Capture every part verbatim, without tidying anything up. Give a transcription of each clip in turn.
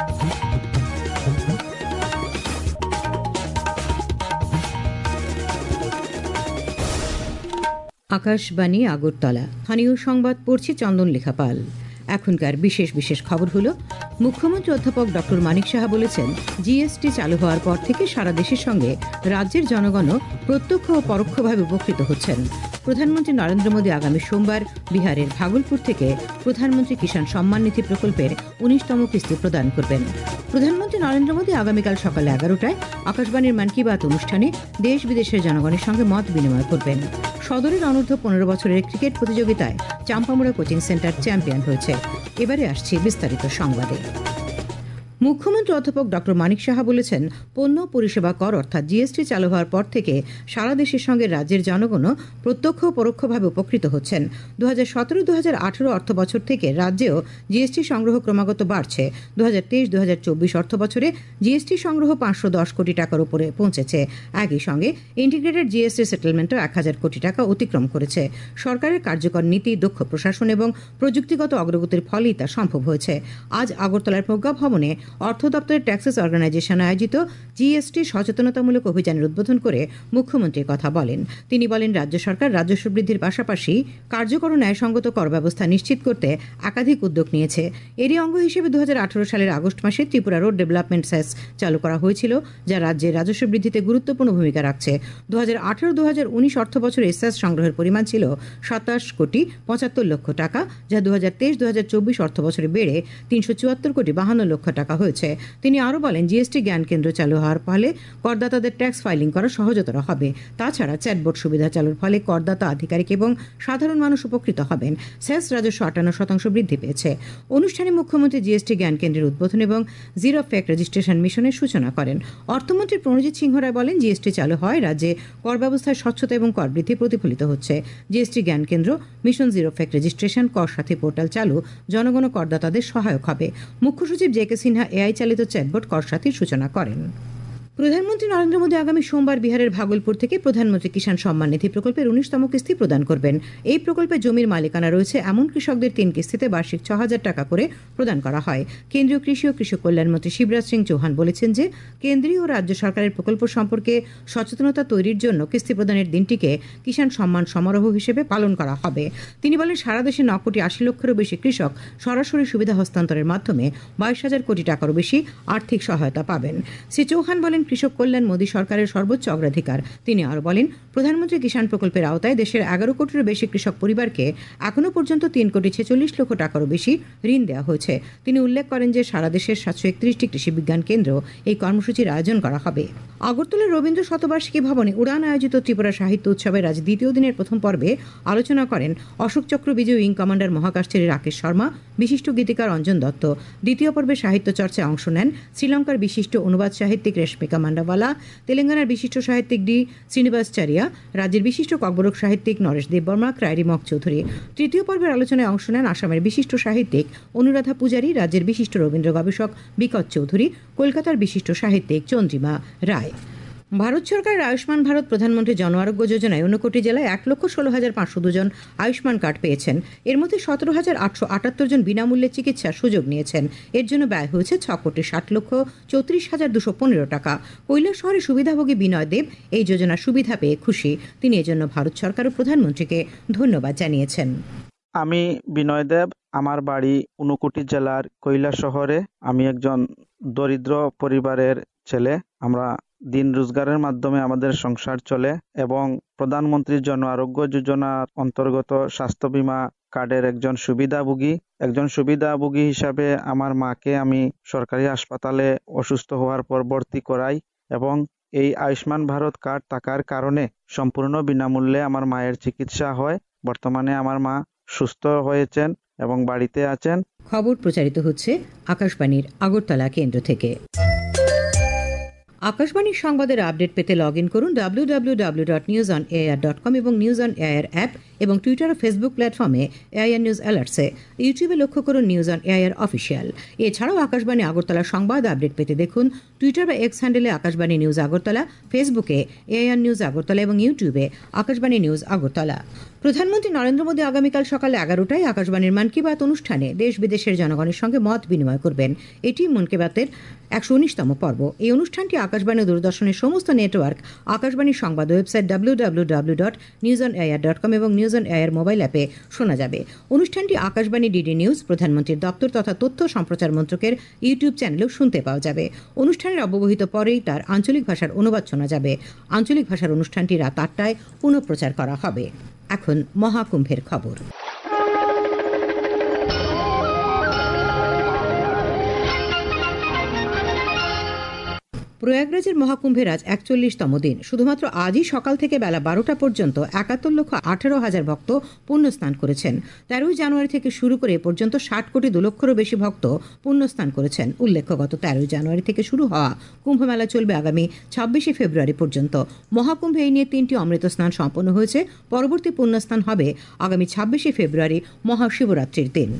আকাশবাণী আগরতলা। স্থানীয় সংবাদ পড়ছি চন্দন লেখা পাল। এখনকার বিশেষ বিশেষ খবর হলো, মুখ্যমন্ত্রী অধ্যাপক ডক্টর মানিক সাহা বলেছেন, জিএসটি চালু হওয়ার পর থেকে সারা দেশের সঙ্গে রাজ্যের জনগণও প্রত্যক্ষ ও পরোক্ষভাবে উপকৃত হচ্ছেন। প্রধানমন্ত্রী নরেন্দ্র মোদী আগামী সোমবার বিহারের ভাগলপুর থেকে প্রধানমন্ত্রী কিষাণ সম্মান নিধি প্রকল্পের উনিশতম কিস্তি প্রদান করবেন। প্রধানমন্ত্রী নরেন্দ্র মোদী আগামীকাল সকাল এগারোটায় আকাশবাণীর মন কি বাত অনুষ্ঠানে দেশ বিদেশের জনগণের সঙ্গে মত বিনিময় করবেন। সদরের অনূর্ধ্ব পনেরো বছরের ক্রিকেট প্রতিযোগিতায় চাম্পামুড়া কোচিং সেন্টার চ্যাম্পিয়ন হয়েছে। এবারে আসছে বিস্তারিত সংবাদে। মুখ্যমন্ত্রী অধ্যাপক ডক্টর মানিক সাহা বলেছেন, পণ্য পরিষেবা কর অর্থাৎ জিএসটি চালু হওয়ার পর থেকে সারা দেশের সঙ্গে রাজ্যের জনগণও প্রত্যক্ষ ও পরোক্ষভাবে উপকৃত হচ্ছেন। দু হাজার সতেরো দু হাজার আঠেরো অর্থ বছর থেকে রাজ্যেও জিএসটি সংগ্রহ ক্রমাগত বাড়ছে। দু হাজার তেইশ দু হাজার চব্বিশ অর্থ বছরে জিএসটি সংগ্রহ পাঁচশো দশ কোটি টাকার উপরে পৌঁছেছে। একই সঙ্গে ইন্টিগ্রেটেড জিএসটি সেটেলমেন্টও এক হাজার কোটি টাকা অতিক্রম করেছে। সরকারের কার্যকর নীতি, দক্ষ প্রশাসন এবং প্রযুক্তিগত অগ্রগতির ফলেই তা সম্ভব হয়েছে। আজ আগরতলার প্রজ্ঞা ভবনে অর্থ দপ্তরের ট্যাক্সেস অর্গানাইজেশন আয়োজিত জিএসটি সচেতনতামূলক অভিযানের উদ্বোধন করে মুখ্যমন্ত্রী কথা বলেন। তিনি বলেন, রাজ্য সরকার রাজস্ব বৃদ্ধির পাশাপাশি কার্যকর ও ন্যায়সঙ্গত কর ব্যবস্থা নিশ্চিত করতে একাধিক উদ্যোগ নিয়েছে। এরই অঙ্গ হিসেবে দু হাজার আঠারো সালের আগস্ট মাসে ত্রিপুরা রোড ডেভেলপমেন্ট সেস চালু করা হয়েছিল, যা রাজ্যের রাজস্ব বৃদ্ধিতে গুরুত্বপূর্ণ ভূমিকা রাখছে। দু হাজার আঠারো দু হাজার উনিশ অর্থ বছরে সেস সংগ্রহের পরিমাণ ছিল সাতাশ কোটি পঁচাত্তর লক্ষ টাকা, যা দু হাজার তেইশ দু হাজার চব্বিশ অর্থ বছরে বেড়ে তিনশো চুয়াত্তর কোটি বাহান্ন লক্ষ টাকা হয়েছে। তিনি আরও বলেন, জিএসটি জ্ঞান কেন্দ্র চালু হওয়ার ফলে করদাতাদের ট্যাক্স ফাইলিং করা সহজতর হবে। তাছাড়া চ্যাটবোর্ড সুবিধা চালুর ফলে করদাতা, আধিকারিক এবং সাধারণ মানুষ উপকৃত হবেন। সেস রাজস্ব আটান্ন শতাংশ বৃদ্ধি পেয়েছে। অনুষ্ঠানে মুখ্যমন্ত্রী জিএসটি জ্ঞান কেন্দ্রের উদ্বোধন এবং জিরো ফেক রেজিস্ট্রেশন মিশনের সূচনা করেন। অর্থমন্ত্রী প্রণজিৎ সিংহ রায় বলেন, জিএসটি চালু হয় রাজ্যে কর ব্যবস্থায় স্বচ্ছতা এবং কর বৃদ্ধি প্রতিফলিত হচ্ছে। জিএসটি জ্ঞান কেন্দ্র, মিশন জিরো ফেক রেজিস্ট্রেশন, কর সাথী পোর্টাল চালু জনগণ ও করদাতাদের সহায়ক হবে। মুখ্য সচিব জে কে সিনহা এআই চালিত চ্যাটবোর্ড কর সাথীর সূচনা করেন। প্রধানমন্ত্রী নরেন্দ্র মোদী আগামী সোমবার বিহারের ভাগলপুর থেকে প্রধানমন্ত্রী কিষাণ সম্মান নিধি প্রকল্পের উনিশতম কিস্তি প্রদান করবেন। এই প্রকল্পে জমির মালিকানা রয়েছে এমন কৃষকদের তিন কিস্তিতে বার্ষিক ছ হাজার টাকা করে প্রদান করা হয়। কেন্দ্রীয় কৃষি ও কৃষক কল্যাণ মন্ত্রী শিবরাজ সিং চৌহান বলেছেন যে, কেন্দ্রীয় ও রাজ্য সরকারের প্রকল্প সম্পর্কে সচেতনতা তৈরির জন্য কিস্তি প্রদানের দিনটিকে কিষাণ সম্মান সমারোহ হিসেবে পালন করা হবে। তিনি বলেন, সারা দেশে ন কোটি আশি লক্ষেরও বেশি কৃষক সরাসরি সুবিধা হস্তান্তরের মাধ্যমে বাইশ হাজার কোটি টাকারও বেশি আর্থিক সহায়তা পাবেন। শ্রী চৌহান বলেন, কৃষক কল্যাণ মোদী সরকারের সর্বোচ্চ অগ্রাধিকার। তিনি আরও বলেন, প্রধানমন্ত্রী কিষাণ প্রকল্পের আওতায় দেশের এগারো কোটিরও বেশি কৃষক পরিবারকে এখনও পর্যন্ত তিন কোটি ছেচল্লিশ লক্ষ টাকারও বেশি ঋণ দেওয়া হয়েছে। তিনি উল্লেখ করেন যে, সারা দেশের সাতশো একত্রিশটি কৃষি বিজ্ঞান কেন্দ্র এই কর্মসূচির আয়োজন করা হবে। আগরতলার রবীন্দ্র শতবার্ষিকী ভবনে উড়ান আয়োজিত ত্রিপুরা সাহিত্য উৎসবের আজ দ্বিতীয় দিনের প্রথম পর্বে আলোচনা করেন অশোক চক্র বিজয়ী উইং কমান্ডার মহাকাশচারী রাকেশ শর্মা, বিশিষ্ট গীতিকার অঞ্জন দত্ত। দ্বিতীয় পর্বে সাহিত্য চর্চায় অংশ নেন শ্রীলঙ্কার বিশিষ্ট অনুবাদ সাহিত্যিক রেশমিকা মান্ডাওয়ালা, তেলেঙ্গানার বিশিষ্ট সাহিত্যিক ডি শ্রীনিবাসাচারিয়া, রাজ্যের বিশিষ্ট ককবরক সাহিত্যিক নরেশ দেববর্মা, ক্রাইরি মক চৌধুরী। তৃতীয় পর্বের আলোচনায় অংশ নেন আসামের বিশিষ্ট সাহিত্যিক অনুরাধা পূজারী, রাজ্যের বিশিষ্ট রবীন্দ্র গবেষক বিকট চৌধুরী, কলকাতার বিশিষ্ট সাহিত্যিক চন্দ্রিমা রায়। ভারত সরকারের আয়ুষ্মান ভারত প্রধানমন্ত্রী জন আরোগ্য যোজনায় ঊনকোটি জেলায় এক লক্ষ ষোলো হাজার পাঁচশো দুজন আয়ুষ্মান কার্ড পেয়েছেন। এর মধ্যে সতেরো হাজার আটশো আটাত্তর জন বিনামূল্যে চিকিৎসার সুযোগ নিয়েছেন। এর জন্য ব্যয় হয়েছে ছ কোটি ষাট লক্ষ চৌত্রিশ হাজার দুশো পনেরো টাকা। কৈলাসহরের সুবিধাভোগী বিনয় দেব এই যোজনার সুবিধা পেয়ে খুশি। তিনি এজন্য ভারত সরকার ও প্রধানমন্ত্রীকে ধন্যবাদ জানিয়েছেন। আমি বিনয় দেব, আমার বাড়ি ঊনকোটি জেলার কৈলাসহরে। আমি একজন দরিদ্র পরিবারের ছেলে। আমরা দিন রোজগারের মাধ্যমে আমাদের সংসার চলে এবং প্রধানমন্ত্রী জন আরোগ্য যোজনার অন্তর্গত স্বাস্থ্য বীমা কার্ডের একজন সুবিধাভোগী একজন সুবিধাভোগী হিসাবে আমার মাকে আমি সরকারি হাসপাতালে অসুস্থ হওয়ার পর ভর্তি করাই এবং এই আয়ুষ্মান ভারত কার্ড থাকার কারণে সম্পূর্ণ বিনামূল্যে আমার মায়ের চিকিৎসা হয়। বর্তমানে আমার মা সুস্থ হয়েছেন এবং বাড়িতে আছেন। খবর প্রচারিত হচ্ছে আকাশবাণীর আগরতলা কেন্দ্র থেকে। আকাশবাণীর সংবাদের আপডেট পেতে লগ ইন করুন W W W dot news on AIR dot com এবং নিউজ অন এআইআর অ্যাপ এবং টুইটার ও ফেসবুক প্ল্যাটফর্মে এআইআর নিউজ অ্যালার্টসে। ইউটিউবে লক্ষ্য করুন নিউজ অন এআইআর অফিসিয়াল। এছাড়াও আকাশবাণী আগরতলা সংবাদ আপডেট পেতে দেখুন টুইটার বা এক্স হ্যান্ডেলে আকাশবাণী নিউজ আগরতলা, ফেসবুকে এআইআর নিউজ আগরতলা এবং ইউটিউবে আকাশবাণী নিউজ আগরতলা। প্রধানমন্ত্রী নরেন্দ্র মোদী আগামীকাল সকাল এগারোটায় আকাশবাণীর মন কি বাত অনুষ্ঠানে দেশ বিদেশের জনগণের সঙ্গে মত বিনিময় করবেন। এটি মন কি বাতের একশো উনিশতম পর্ব। এই অনুষ্ঠানটি আকাশবাণী ও দূরদর্শনের সমস্ত নেটওয়ার্ক, আকাশবাণীর সংবাদ website W W W dot news on AIR dot com এবং নিউজ অন এয়ার মোবাইল অ্যাপে শোনা যাবে। অনুষ্ঠানটি আকাশবাণী ডিডি নিউজ, প্রধানমন্ত্রীর দপ্তর তথা তথ্য সম্প্রচার মন্ত্রকের ইউটিউব চ্যানেলেও শুনতে পাওয়া যাবে। অনুষ্ঠানের অব্যবহিত পরেই তার আঞ্চলিক ভাষার অনুবাদ শোনা যাবে। আঞ্চলিক ভাষার অনুষ্ঠানটি রাত আটটায় পুনঃপ্রচার করা হবে। এখন মহাকুম্ভের খবর। প্রয়াগরাজের মহাকুম্ভের আজ একচল্লিশতম দিন। শুধুমাত্র আজই সকাল থেকে বেলা বারোটা পর্যন্ত একাত্তর লক্ষ আঠারো হাজার ভক্ত পুণ্যস্নান করেছেন। তেরোই জানুয়ারি থেকে শুরু করে এ পর্যন্ত ষাট কোটি দু লক্ষেরও বেশি ভক্ত পুণ্যস্নান করেছেন। উল্লেখ্য, গত তেরোই জানুয়ারি থেকে শুরু হওয়া কুম্ভমেলা চলবে আগামী ছাব্বিশে ফেব্রুয়ারি পর্যন্ত। মহাকুম্ভে এই নিয়ে তিনটি অমৃত স্নান সম্পন্ন হয়েছে। পরবর্তী পুণ্যস্নান হবে আগামী ছাব্বিশে ফেব্রুয়ারি মহাশিবরাত্রির দিন।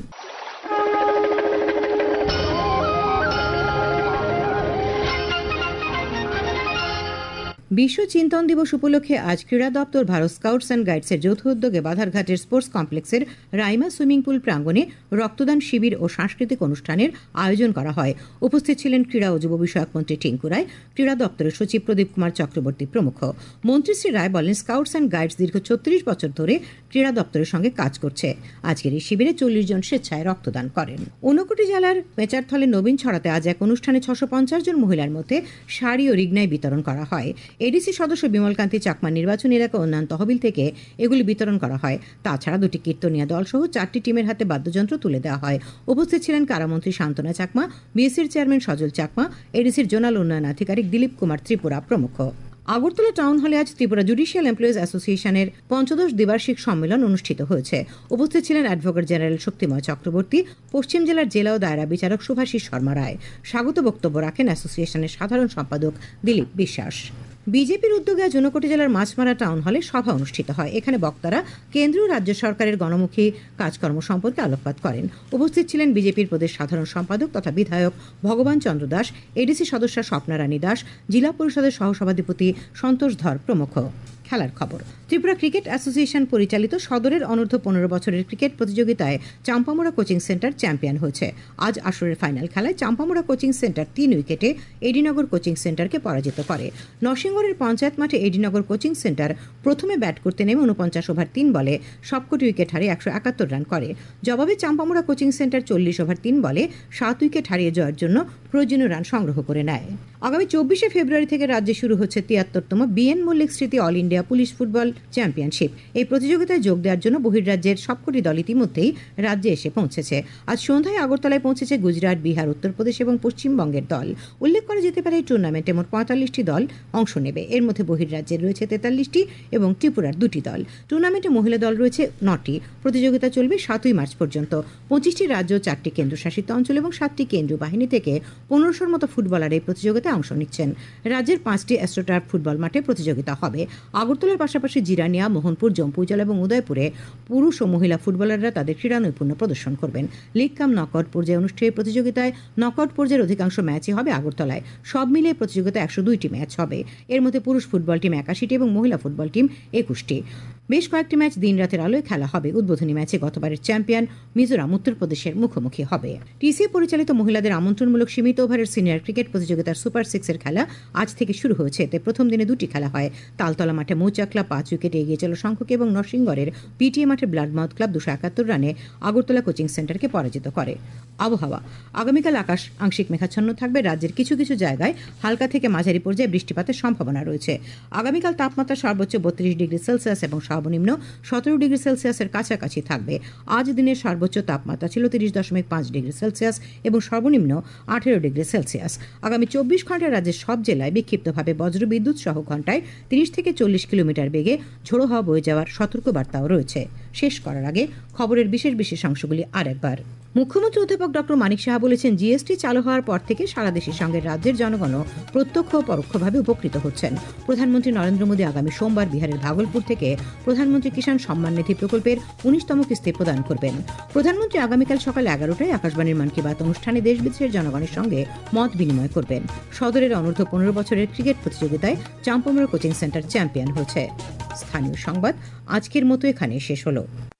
বিশ্ব চিন্তন দিবস উপলক্ষে আজ ক্রীড়া দপ্তর, ভারত স্কাউটস অ্যান্ড গাইডসের যৌথ উদ্যোগে বাধারঘাটের স্পোর্টস কমপ্লেক্সের রাইমা সুইমিং পুল প্রাঙ্গণে রক্তদান শিবির ও সাংস্কৃতিক অনুষ্ঠানের আয়োজন করা হয়। উপস্থিত ছিলেন ক্রীড়া ও যুব বিষয়ক মন্ত্রী টিঙ্কু রায়, ক্রীড়া দপ্তরের সচিব প্রদীপ কুমার চক্রবর্তী প্রমুখ। মন্ত্রী শ্রী রায় বলেন, স্কাউটস অ্যান্ড গাইডস দীর্ঘ ছত্রিশ বছর ধরে ক্রীড়া দপ্তরের সঙ্গে কাজ করছে। আজকের এই শিবিরে চল্লিশ জন স্বেচ্ছায় রক্তদান করেন। ঊনকোটি জেলার মেচারথলে নবীন ছড়াতে আজ এক অনুষ্ঠানে ছশো পঞ্চাশ জন মহিলার মধ্যে শাড়ি ও রিগনাই বিতরণ করা হয়। এডিসি সদস্য বিমলকান্তি চাকমা নির্বাচনী এলাকা উন্নয়ন তহবিল থেকে এগুলি বিতরণ করা হয়। তাছাড়া দুটি কীর্তনিয়া দল সহ চারটি টিমের হাতে বাদ্যযন্ত্র তুলে দেওয়া হয়। উপস্থিত ছিলেন কারামন্ত্রী শান্তনা চাকমা, বিএসির চেয়ারম্যান সজল চাকমা, এডিসির জোনাল উন্নয়ন আধিকারিক দিলীপ কুমার ত্রিপুরা প্রমুখ। আগরতলা টাউন হলে আজ ত্রিপুরা জুডিশিয়াল এমপ্লয়িজ অ্যাসোসিয়েশনের পঞ্চদশ দ্বিবার্ষিক সম্মেলন অনুষ্ঠিত হয়েছে। উপস্থিত ছিলেন অ্যাডভোকেট জেনারেল শক্তিময় চক্রবর্তী, পশ্চিম জেলার জেলা ও দায়রা বিচারক শুভাশিস শর্মা রায়। স্বাগত বক্তব্য রাখেন অ্যাসোসিয়েশনের সাধারণ সম্পাদক দিলীপ বিশ্বাস। বিজেপির উদ্যোগে আজ ঊনকোটি জেলার মাছমারা টাউন হলে সভা অনুষ্ঠিত হয়। এখানে বক্তারা কেন্দ্রীয় রাজ্য সরকারের গণমুখী কাজকর্ম সম্পর্কে আলোকপাত করেন। উপস্থিত ছিলেন বিজেপির প্রদেশ সাধারণ সম্পাদক তথা বিধায়ক ভগবান চন্দ্র দাস, এডিসি সদস্যা স্বপ্না রানী দাস, জেলা পরিষদের সহসভাধিপতি সন্তোষ ধর প্রমুখ। খেলার খবর। ত্রিপুরা ক্রিকেট অ্যাসোসিয়েশন পরিচালিত সদরের অনূর্ধ্ব পনেরো বছরের ক্রিকেট প্রতিযোগিতায় চাম্পামুড়া কোচিং সেন্টার চ্যাম্পিয়ন হয়েছে। আজ আসরের ফাইনাল খেলায় চাম্পামুড়া কোচিং সেন্টার তিন উইকেটে এডিনগর কোচিং সেন্টারকে পরাজিত করে। নরসিংগড়ের পঞ্চায়েত মাঠে এডিনগর কোচিং সেন্টার প্রথমে ব্যাট করতে নেমে উনপঞ্চাশ ওভার তিন বলে সবকটি উইকেট হারিয়ে একশো একাত্তর রান করে। জবাবে চাম্পামুড়া কোচিং সেন্টার চল্লিশ ওভার তিন বলে সাত উইকেট হারিয়ে যাওয়ার জন্য প্রয়োজনীয় রান সংগ্রহ করে নেয়। আগামী চব্বিশে ফেব্রুয়ারি থেকে রাজ্যে শুরু হচ্ছে তিয়াত্তরতম বিএন মল্লিক স্মৃতি all India police football championship. এই প্রতিযোগিতায় যোগ দেওয়ার জন্য বহির্রাজ্যের সবকটি দল ইতিমধ্যেই রাজ্যে এসে পৌঁছেছে। আজ সন্ধ্যায় আগরতলায় পৌঁছেছে গুজরাট, বিহার, উত্তরপ্রদেশ এবং পশ্চিমবঙ্গের দল। উল্লেখ করা যেতে পারে এই টুর্নামেন্টে মোট পঁয়তাল্লিশটি দল অংশ নেবে। এর মধ্যে বহির্রাজ্যের রয়েছে তেতাল্লিশটি এবং ত্রিপুরার দুটি দল। টুর্নামেন্টে মহিলা দল রয়েছে নটি। প্রতিযোগিতা চলবে সাতই মার্চ পর্যন্ত। পঁচিশটি রাজ্য, চারটি কেন্দ্রশাসিত অঞ্চল এবং সাতটি কেন্দ্রীয় বাহিনী থেকে পনেরোশোর মতো ফুটবলার এই প্রতিযোগিতায় অংশ নিচ্ছেন। রাজ্যের পাঁচটি অ্যাস্ট্রোটার্ফ ফুটবল মাঠে প্রতিযোগিতা হবে। আগরতলার পাশাপাশি জিরানিয়া, মোহনপুর, জম্পুইজলা এবং উদয়পুরে পুরুষ ও মহিলা ফুটবলাররা তাদের ক্রীড়া নৈপুণ্য প্রদর্শন করবেন। লিগ কাম নকআউট পর্যায়ে অনুষ্ঠিত এই প্রতিযোগিতায় নকআউট পর্যায়ের অধিকাংশ ম্যাচই হবে আগরতলায়। সব মিলিয়ে প্রতিযোগিতায় একশো দুইটি ম্যাচ হবে। এর মধ্যে পুরুষ ফুটবল টিম একাশিটি এবং মহিলা ফুটবল টিম একুশটি। বেশ কয়েকটি ম্যাচ দিন রাতের আলোয় খেলা হবে। উদ্বোধনী ম্যাচে গতবারের চ্যাম্পিয়ন মিজোরাম উত্তরপ্রদেশের মুখোমুখি হবে। টিসি পরিচালিত মহিলাদের আমন্ত্রণমূলক সীমিত ওভারের সিনিয়র ক্রিকেট প্রতিযোগিতার সুপার সিক্সের খেলা আজ থেকে শুরু হয়েছে। এতে প্রথম দিনে দুটি খেলা হয়। তালতলা মাঠে মৌচাকলা পাঁচ উইকেটে এগিয়ে চলো সংখ্যকে এবং নরসিংগড়ের পিটিএ মাঠে ব্লাডমাউথ ক্লাব দুশো একাত্তর রানে আগরতলা কোচিং সেন্টারকে পরাজিত করে। আবহাওয়া। আগামীকাল আকাশ আংশিক মেঘাচ্ছন্ন থাকবে। রাজ্যের কিছু কিছু জায়গায় হালকা থেকে মাঝারি পর্যায়ে বৃষ্টিপাতের সম্ভাবনা রয়েছে। আগামীকাল তাপমাত্রা সর্বোচ্চ বত্রিশ ডিগ্রি সেলসিয়াস এবং সর্বনিম্ন সতেরো ডিগ্রি সেলসিয়াসের কাছাকাছি থাকবে। আজ দিনের সর্বোচ্চ তাপমাত্রা ছিল তিরিশ দশমিক পাঁচ ডিগ্রি সেলসিয়াস এবং সর্বনিম্ন আঠেরো ডিগ্রি সেলসিয়াস। আগামী চব্বিশ ঘন্টায় রাজ্যের সব জেলায় বিক্ষিপ্তভাবে বজ্রবিদ্যুৎ সহ ঘন্টায় তিরিশ থেকে চল্লিশ কিলোমিটার বেগে ঝোড়ো হাওয়া বয়ে যাওয়ার সতর্কবার্তাও রয়েছে। শেষ করার আগে খবরের বিশেষ বিশেষ অংশগুলি আরেকবার। মুখ্যমন্ত্রী অধ্যাপক ডক্টর মানিক সাহা বলেছেন, জিএসটি চালু হওয়ার পর থেকে সারা দেশের সঙ্গে রাজ্যের জনগণও প্রত্যক্ষ ও পরোক্ষভাবে উপকৃত হচ্ছেন। প্রধানমন্ত্রী নরেন্দ্র মোদী আগামী সোমবার বিহারের ভাগলপুর থেকে প্রধানমন্ত্রী কিষাণ সম্মান নিধি প্রকল্পের উনিশতম কিস্তি প্রদান করবেন। প্রধানমন্ত্রী আগামীকাল সকাল এগারোটায় আকাশবাণীর মন কি বাত অনুষ্ঠানে দেশ বিদেশের জনগণের সঙ্গে মত বিনিময় করবেন। সদরের অনূর্ধ্ব পনেরো বছরের ক্রিকেট প্রতিযোগিতায় চাম্পামুড়া কোচিং সেন্টার চ্যাম্পিয়ন হয়েছে। স্থানীয় সংবাদ আজকের মতো এখানে শেষ হলো।